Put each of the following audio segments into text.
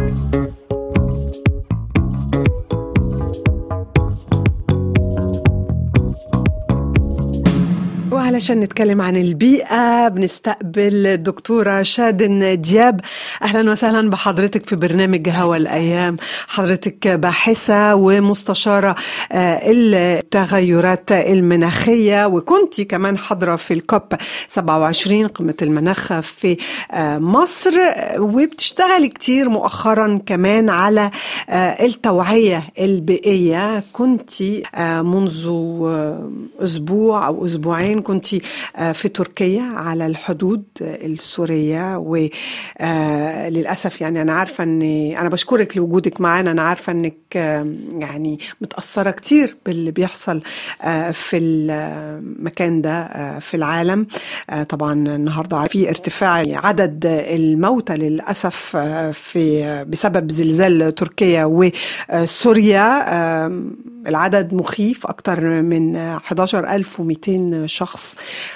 وعلشان نتكلم عن البيئة بنستقبل الدكتورة شادن دياب. أهلا وسهلا بحضرتك في برنامج هوا الأيام. حضرتك باحثة ومستشارة التغيرات المناخية، وكنتي كمان حاضرة في الكوب 27 قمة المناخ في مصر، وبتشتغلي كتير مؤخرا كمان على التوعية البيئية. كنتي منذ أسبوع أو أسبوعين كنت في تركيا على الحدود السورية، وللأسف يعني أنا عارفة أنا بشكرك لوجودك معنا. أنا عارفة أنك يعني متأثرة كتير باللي بيحصل في المكان ده في العالم. طبعا النهاردة في ارتفاع عدد الموتى للأسف بسبب زلزال تركيا وسوريا. العدد مخيف، أكتر من 11,200 شخص،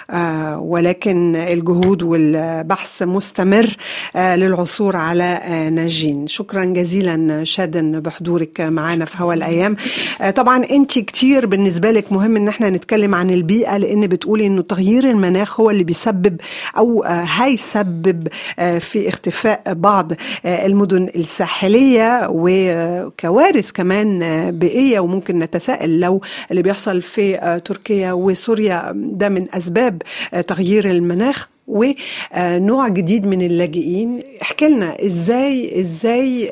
ولكن الجهود والبحث مستمر للعثور على ناجين. شكرا جزيلا شادن بحضورك معنا في هوا الأيام. طبعا أنت كتير بالنسبة لك مهم أن احنا نتكلم عن البيئة، لأن بتقولي أنه تغيير المناخ هو اللي بيسبب أو هيسبب في اختفاء بعض المدن الساحلية وكوارث كمان بيئية. وممكن نتساءل لو اللي بيحصل في تركيا وسوريا ده من أسباب تغيير المناخ ونوع جديد من اللاجئين. احكي لنا ازاي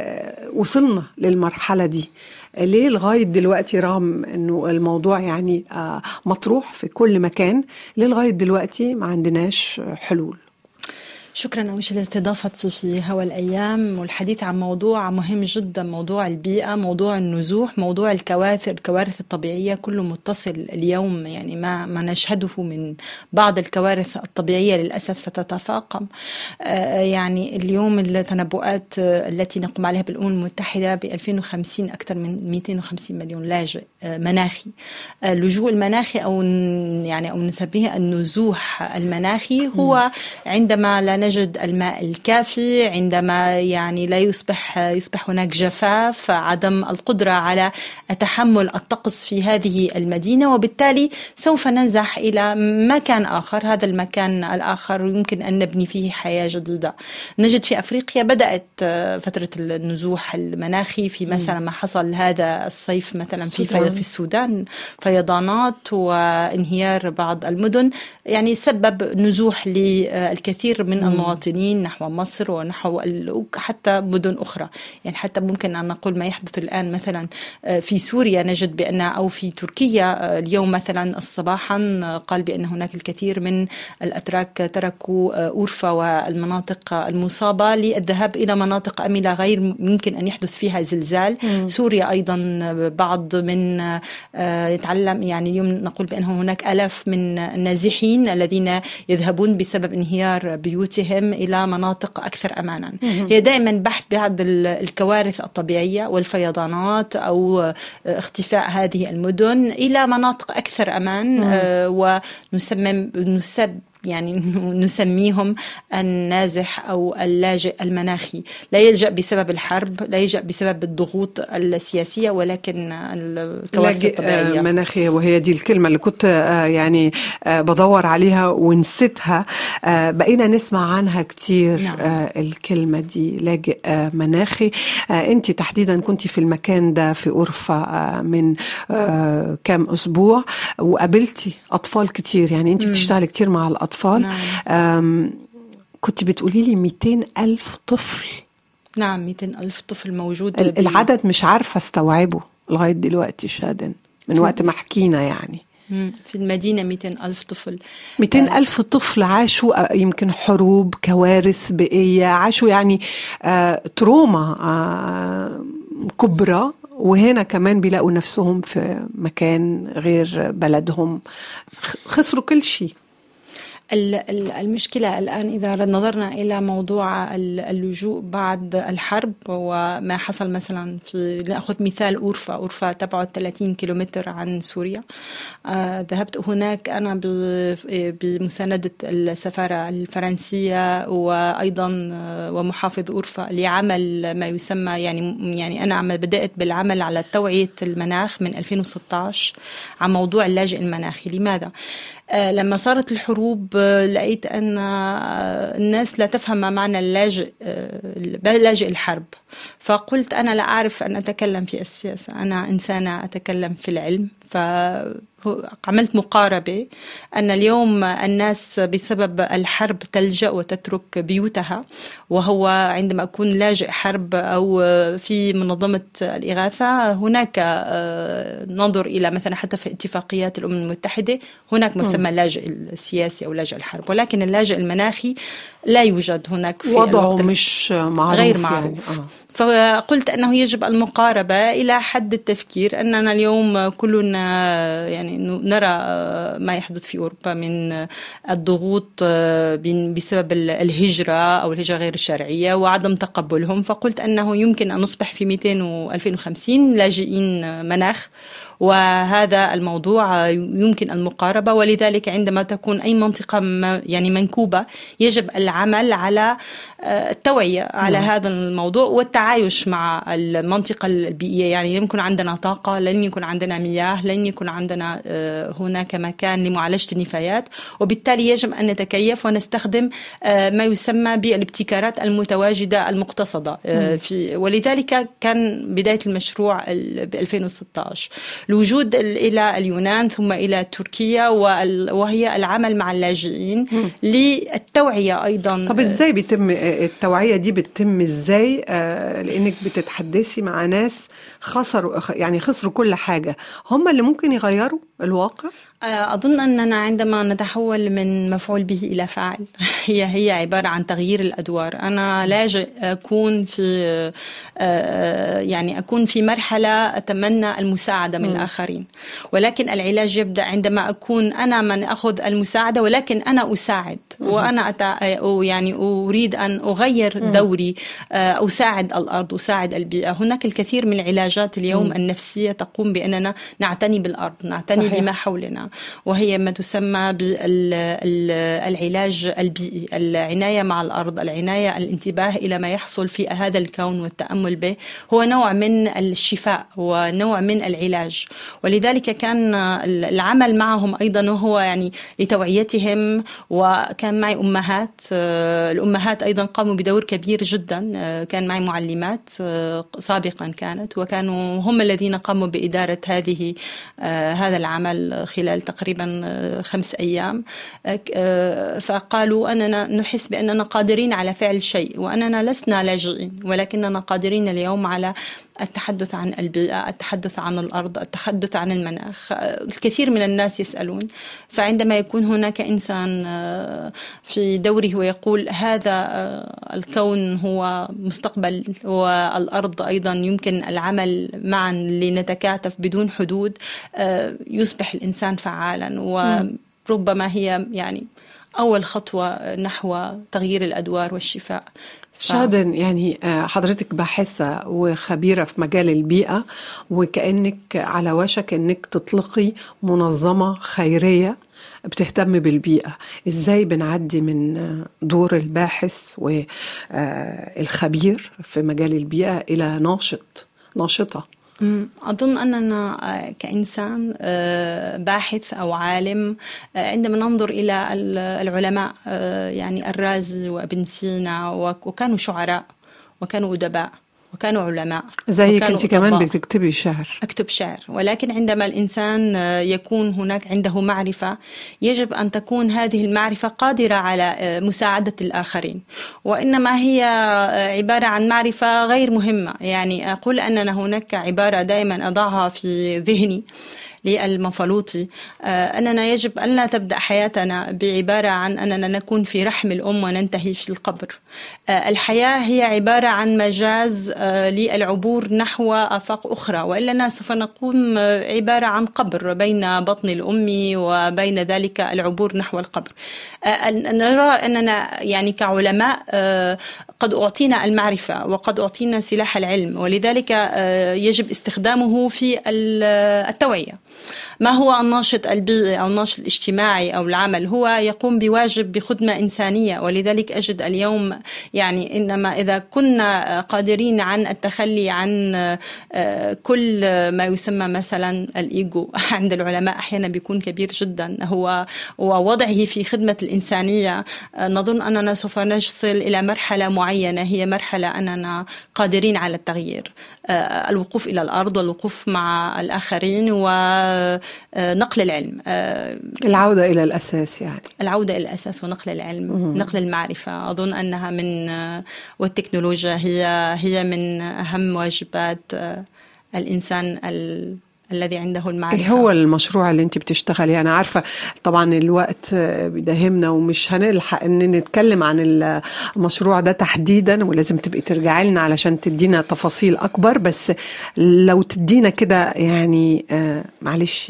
وصلنا للمرحلة دي؟ ليه لغاية دلوقتي رغم انه الموضوع يعني مطروح في كل مكان، ليه لغاية دلوقتي ما عندناش حلول؟ شكرا أول شيء لاستضافتي في هوا الأيام والحديث عن موضوع مهم جدا، موضوع البيئة، موضوع النزوح، موضوع الكوارث الطبيعية، كله متصل اليوم. يعني ما نشهده من بعض الكوارث الطبيعية للأسف ستتفاقم. يعني اليوم التنبؤات التي نقوم عليها بالأمم المتحدة ب 2050 أكثر من 250 مليون لاجئ مناخي. اللجوء المناخي أو نسميه النزوح المناخي هو عندما لا نجد الماء الكافي، عندما يعني لا يصبح هناك جفاف، عدم القدرة على تحمل الطقس في هذه المدينة، وبالتالي سوف ننزح إلى مكان آخر. هذا المكان الآخر يمكن أن نبني فيه حياة جديدة. نجد في أفريقيا بدأت فترة النزوح المناخي في مثلا ما حصل هذا الصيف مثلا في السودان، فيضانات وانهيار بعض المدن، يعني سبب نزوح للكثير من المواطنين نحو مصر ونحو حتى مدن أخرى. يعني حتى ممكن أن نقول ما يحدث الآن مثلا في سوريا، نجد بأن أو في تركيا اليوم مثلا صباحا قال بأن هناك الكثير من الأتراك تركوا أورفا والمناطق المصابة للذهاب إلى مناطق آمنة غير ممكن أن يحدث فيها زلزال. سوريا أيضا بعض من يتعلم، يعني اليوم نقول بأنه هناك آلاف من النازحين الذين يذهبون بسبب انهيار بيوتهم إلى مناطق أكثر أمانا. هي دائما بحث بعض الكوارث الطبيعية والفيضانات أو اختفاء هذه المدن إلى مناطق أكثر أمان، نسميهم النازح أو اللاجئ المناخي. لا يلجأ بسبب الحرب، لا يلجأ بسبب الضغوط السياسية، ولكن الكوارث الطبيعية مناخية. وهي دي الكلمة اللي كنت يعني بدور عليها ونسيتها. بقينا نسمع عنها كتير. نعم. الكلمة دي لاجئ مناخي. انت تحديدا كنت في المكان ده في أورفا من كام أسبوع، وقابلتي أطفال كتير. يعني انت بتشتغلي كتير مع الأطفال. نعم. كنت بتقولي لي 200,000 طفل. نعم، 200,000 طفل موجود. العدد مش عارفة استوعبه لغاية دلوقتي شادن من وقت ما حكينا. يعني في المدينة 200,000 طفل. 200,000 طفل عاشوا يمكن حروب، كوارث بيئية، عاشوا يعني تروما كبرى، وهنا كمان بيلاقوا نفسهم في مكان غير بلدهم، خسروا كل شيء. المشكلة الآن إذا نظرنا إلى موضوع اللجوء بعد الحرب وما حصل مثلا في، نأخذ مثال أورفا تبعد 30 كيلومتر عن سوريا. ذهبت هناك أنا بمساندة السفارة الفرنسية وأيضا ومحافظ أورفا لعمل ما يسمى يعني أنا بدأت بالعمل على توعية المناخ من 2016 عن موضوع اللاجئ المناخي. لماذا؟ لما صارت الحروب لقيت أن الناس لا تفهم ما معنى لاجئ الحرب، فقلت أنا لا أعرف أن أتكلم في السياسة، أنا إنسانة أتكلم في العلم. فعملت مقاربة أن اليوم الناس بسبب الحرب تلجأ وتترك بيوتها، وهو عندما أكون لاجئ حرب أو في منظمة الإغاثة هناك ننظر إلى مثلا حتى في اتفاقيات الأمم المتحدة هناك مسمى اللاجئ السياسي أو لاجئ الحرب، ولكن اللاجئ المناخي لا يوجد هناك في وضعه مش معروف، غير معروف. يعني فقلت أنه يجب المقاربة إلى حد التفكير أننا اليوم كلنا يعني نرى ما يحدث في أوروبا من الضغوط بسبب الهجرة أو الهجرة غير الشرعية وعدم تقبلهم، فقلت أنه يمكن أن نصبح في 200 و 2050 لاجئين مناخ، وهذا الموضوع يمكن المقاربة. ولذلك عندما تكون أي منطقة يعني منكوبة يجب العمل على التوعية على هذا الموضوع والتعايش مع المنطقة البيئية. يعني يمكن عندنا طاقة، لن يكون عندنا مياه، لن يكون عندنا هناك مكان لمعالجة النفايات، وبالتالي يجب أن نتكيف ونستخدم ما يسمى بالابتكارات المتواجدة المقتصدة. ولذلك كان بداية المشروع ب 2016 الوجود إلى اليونان ثم إلى تركيا، وهي العمل مع اللاجئين للتوعية أيضا. طب إزاي بيتم التوعية دي؟ بتتم إزاي؟ لأنك بتتحدثي مع ناس خسروا كل حاجة، هم اللي ممكن يغيروا الواقع. أظن أننا عندما نتحول من مفعول به إلى فاعل هي عبارة عن تغيير الأدوار. أنا لاجئ أكون في مرحلة أتمنى المساعدة من الآخرين، ولكن العلاج يبدأ عندما أكون أنا من أخذ المساعدة ولكن أنا أساعد، وأنا يعني أريد أن أغير دوري، أساعد الأرض، أساعد البيئة. هناك الكثير من العلاجات اليوم النفسية تقوم بأننا نعتني بالأرض، نعتني بما حولنا، وهي ما تسمى بالعلاج البيئي، العناية مع الأرض، العناية، الانتباه إلى ما يحصل في هذا الكون والتأمل به، هو نوع من الشفاء ونوع من العلاج. ولذلك كان العمل معهم أيضا وهو يعني لتوعيتهم. وكان معي أمهات، الأمهات أيضا قاموا بدور كبير جدا. كان معي معلمات سابقا كانت، وكانوا هم الذين قاموا بإدارة هذا العمل خلال تقريبا 5 أيام. فقالوا أننا نحس بأننا قادرين على فعل شيء، وأننا لسنا لاجئين، ولكننا قادرين اليوم على التحدث عن البيئة، التحدث عن الأرض، التحدث عن المناخ. الكثير من الناس يسألون، فعندما يكون هناك إنسان في دوره ويقول هذا الكون هو مستقبل والأرض أيضا يمكن العمل معا لنتكاتف بدون حدود، يصبح الإنسان فعالا. وربما هي يعني أول خطوة نحو تغيير الأدوار والشفاء. شادن، يعني حضرتك باحثة وخبيرة في مجال البيئة، وكأنك على وشك أنك تطلقي منظمة خيرية بتهتم بالبيئة. إزاي بنعدي من دور الباحث والخبير في مجال البيئة إلى ناشطة؟ أظن أننا كإنسان باحث أو عالم، عندما ننظر إلى العلماء يعني الرازي وابن سينا، وكانوا شعراء وكانوا أدباء وكانوا علماء. زيك أنت كمان بتكتبي شعر. أكتب شعر، ولكن عندما الإنسان يكون هناك عنده معرفة يجب أن تكون هذه المعرفة قادرة على مساعدة الآخرين، وإنما هي عبارة عن معرفة غير مهمة. يعني أقول أننا هناك عبارة دائما أضعها في ذهني، للمفلوطي أننا يجب أن لا تبدأ حياتنا بعبارة عن أننا نكون في رحم الأم وننتهي في القبر. الحياة هي عبارة عن مجاز للعبور نحو آفاق أخرى، وإلا سوف نقوم عبارة عن قبر بين بطن الأم وبين ذلك العبور نحو القبر. نرى أننا يعني كعلماء قد أعطينا المعرفة وقد أعطينا سلاح العلم، ولذلك يجب استخدامه في التوعية. ما هو الناشط البيئي أو الناشط الاجتماعي أو العمل؟ هو يقوم بواجب بخدمة إنسانية، ولذلك أجد اليوم يعني إنما إذا كنا قادرين عن التخلي عن كل ما يسمى مثلا الإيجو عند العلماء أحيانا بيكون كبير جدا، هو ووضعه في خدمة الإنسانية، نظن أننا سوف نصل إلى مرحلة معينة هي مرحلة أننا قادرين على التغيير، الوقوف إلى الأرض والوقوف مع الآخرين ونقل العلم، العودة إلى الأساس، يعني العودة إلى الأساس ونقل العلم، نقل المعرفة. أظن أنها من والتكنولوجيا هي من أهم واجبات الإنسان الذي عنده المعرفة. إيه هو المشروع اللي أنت بتشتغلي؟ أنا عارفة طبعا الوقت بيداهمنا ومش هنلحق أن نتكلم عن المشروع ده تحديدا، ولازم تبقي ترجعي لنا علشان تدينا تفاصيل أكبر، بس لو تدينا كده يعني معلش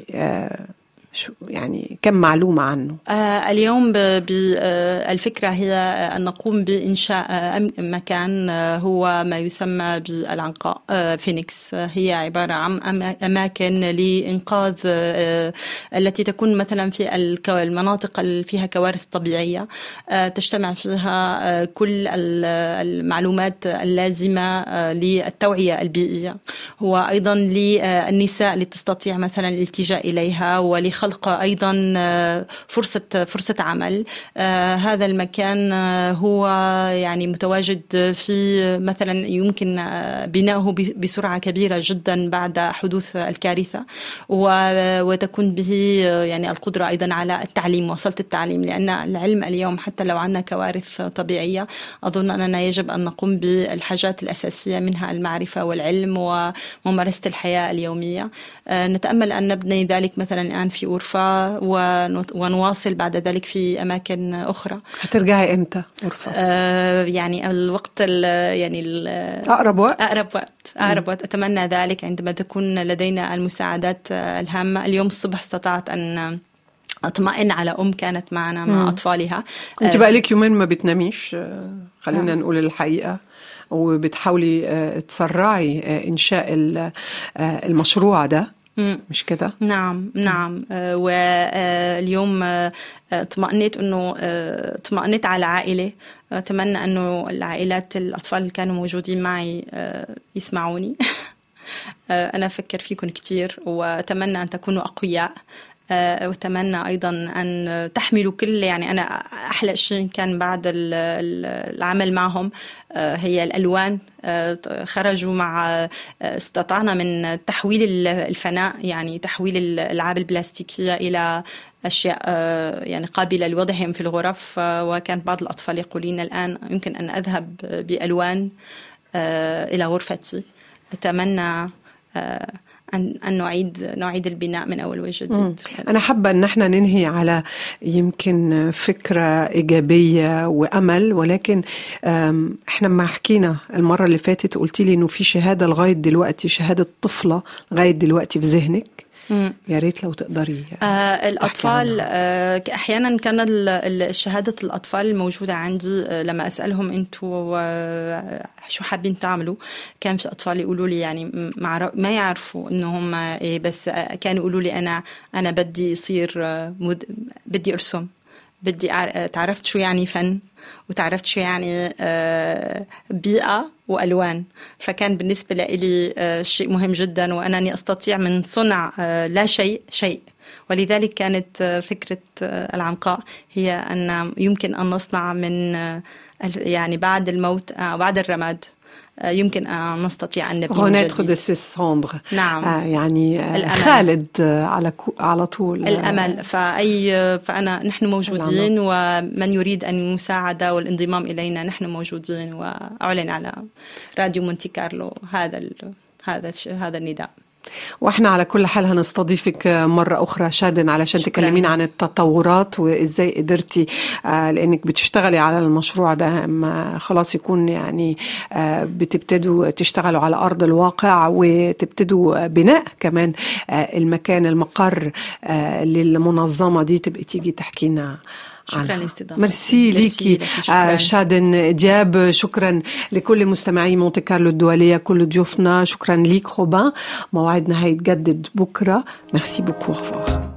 يعني كم معلومة عنه. اليوم الفكرة هي أن نقوم بإنشاء مكان هو ما يسمى بالعنقاء فينيكس. هي عبارة عن أماكن لإنقاذ التي تكون مثلا في المناطق اللي فيها كوارث طبيعية، تجتمع فيها كل المعلومات اللازمة للتوعية البيئية، هو أيضا للنساء لتستطيع مثلا الالتجاء إليها، ولخلق أيضا فرصة عمل. هذا المكان هو يعني متواجد في مثلا يمكن بناؤه بسرعة كبيرة جدا بعد حدوث الكارثة، وتكون به يعني القدرة أيضا على التعليم، وصلت التعليم، لأن العلم اليوم حتى لو عندنا كوارث طبيعية أظن أننا يجب أن نقوم بالحاجات الأساسية، منها المعرفة والعلم وممارسة الحياة اليومية. نتأمل أن نبني ذلك مثلا الآن في أورفا ونواصل بعد ذلك في أماكن أخرى. هترجعي إمتى أورفا؟ يعني الوقت يعني أقرب وقت أتمنى ذلك عندما تكون لدينا المساعدات الهامة. اليوم الصبح استطعت أن أطمئن على كانت معنا مع أطفالها. أنت بقى لك يومين ما بتناميش، خلينا نقول الحقيقة، وبتحاولي تسرعي إنشاء المشروع ده، مش كده؟ نعم. واليوم اطمأنيت على عائلة. أتمنى أنه الأطفال اللي كانوا موجودين معي يسمعوني. أنا أفكر فيكم كتير، وأتمنى أن تكونوا أقوياء، وأتمنى أيضا أن تحملوا كل، يعني أنا أحلى شيء كان بعد العمل معهم هي الألوان. خرجوا مع استطعنا من تحويل الفناء، يعني تحويل الألعاب البلاستيكية إلى أشياء يعني قابلة لوضعهم في الغرف. وكان بعض الأطفال يقولون الآن يمكن أن أذهب بألوان إلى غرفتي. أتمنى أن نعيد البناء من أول وجديد. أنا حابة أن احنا ننهي على يمكن فكرة إيجابية وأمل، ولكن احنا ما حكينا المرة اللي فاتت قلتي لي إنه في شهادة لغاية دلوقتي، شهادة طفلة لغاية دلوقتي في ذهنك. يا ريت لو تقدري. الأطفال أحيانا كان شهادة الأطفال الموجودة عندي لما أسألهم أنتوا شو حابين تعملوا، كان في أطفال يقولوا لي يعني ما يعرفوا إنهم إيه، بس كانوا يقولوا لي أنا بدي يصير بدي أرسم، بدي تعرفت شو يعني فن، وتعرفت شو يعني بيئة وألوان. فكان بالنسبة لي شيء مهم جدا، وأنني أستطيع من صنع لا شيء. ولذلك كانت فكرة العنقاء هي أن يمكن أن نصنع من يعني بعد الموت بعد الرماد يمكن أن نستطيع أن نبني من جديد. نعم. يعني الأمل. خالد على طول الأمل. نحن موجودين، ومن يريد أن المساعدة والانضمام إلينا نحن موجودين. وأعلن على راديو مونتي كارلو هذا النداء. واحنا على كل حال هنستضيفك مرة أخرى شادن علشان تكلمين عن التطورات وإزاي قدرتي لأنك بتشتغلي على المشروع ده اما خلاص يكون يعني بتبتدوا تشتغلوا على أرض الواقع وتبتدوا بناء كمان المكان المقر للمنظمة دي، تبقي تيجي تحكينا. شكرا لاستضافتك. ميرسي ليكي شادن دياب. شكرا لكل مستمعي مونتي كارلو الدولية، كل ضيوفنا. شكرا ليك روبان. موعدنا هيتجدد بكرة. ميرسي بوكو.